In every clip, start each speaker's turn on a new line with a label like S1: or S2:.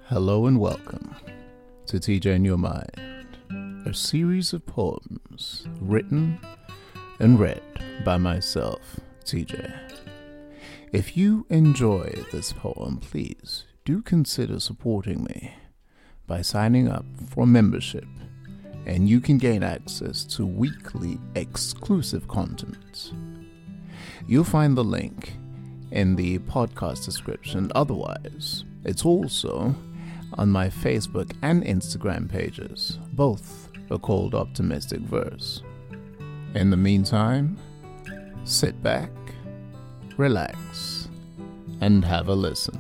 S1: Hello and welcome to TJ in Your Mind, a series of poems written and read by myself, TJ. If you enjoy this poem, please do consider supporting me by signing up for membership, and you can gain access to weekly exclusive content. You'll find the link in the podcast description. Otherwise, it's also on my Facebook and Instagram pages. Both are called Optimistic Verse. In the meantime, sit back, relax, and have a listen.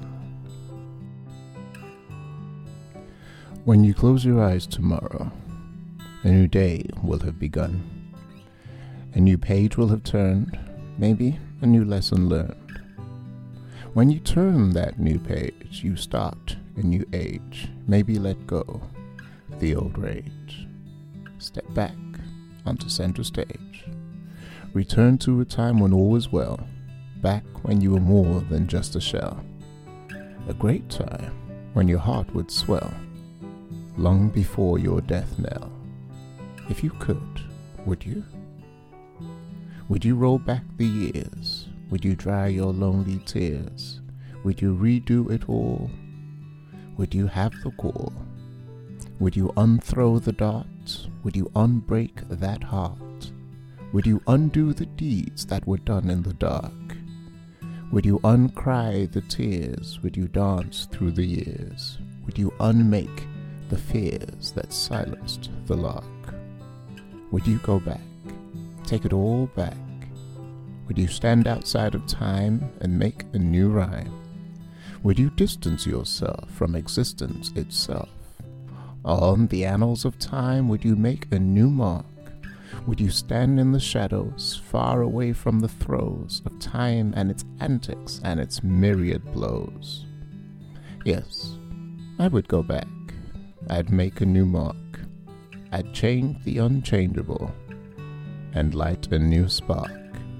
S1: When you close your eyes tomorrow, a new day will have begun. A new page will have turned, maybe a new lesson learned. When you turn that new page, you start a new age. Maybe let go the old rage. Step back onto center stage. Return to a time when all was well, back when you were more than just a shell. A great time when your heart would swell, long before your death knell. If you could, would you? Would you roll back the years? Would you dry your lonely tears? Would you redo it all? Would you have the gall? Would you unthrow the dart? Would you unbreak that heart? Would you undo the deeds that were done in the dark? Would you uncry the tears? Would you dance through the years? Would you unmake the fears that silenced the lark? Would you go back, take it all back? Would you stand outside of time and make a new rhyme? Would you distance yourself from existence itself? On the annals of time, would you make a new mark? Would you stand in the shadows, far away from the throes of time and its antics and its myriad blows? Yes, I would go back. I'd make a new mark. I'd change the unchangeable and light a new spark.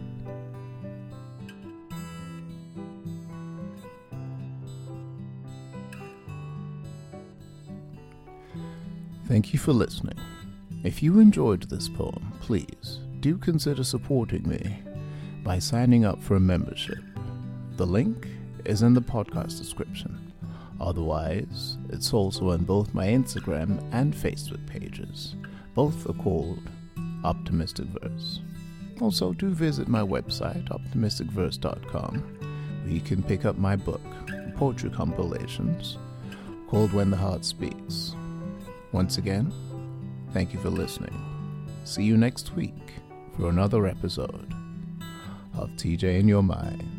S1: Thank you for listening. If you enjoyed this poem, please do consider supporting me by signing up for a membership. The link is in the podcast description. Otherwise, it's also on both my Instagram and Facebook pages. Both are called Optimistic Verse. Also, do visit my website, optimisticverse.com, where you can pick up my book, poetry compilations, called When the Heart Speaks. Once again, thank you for listening. See you next week for another episode of TJ in Your Mind.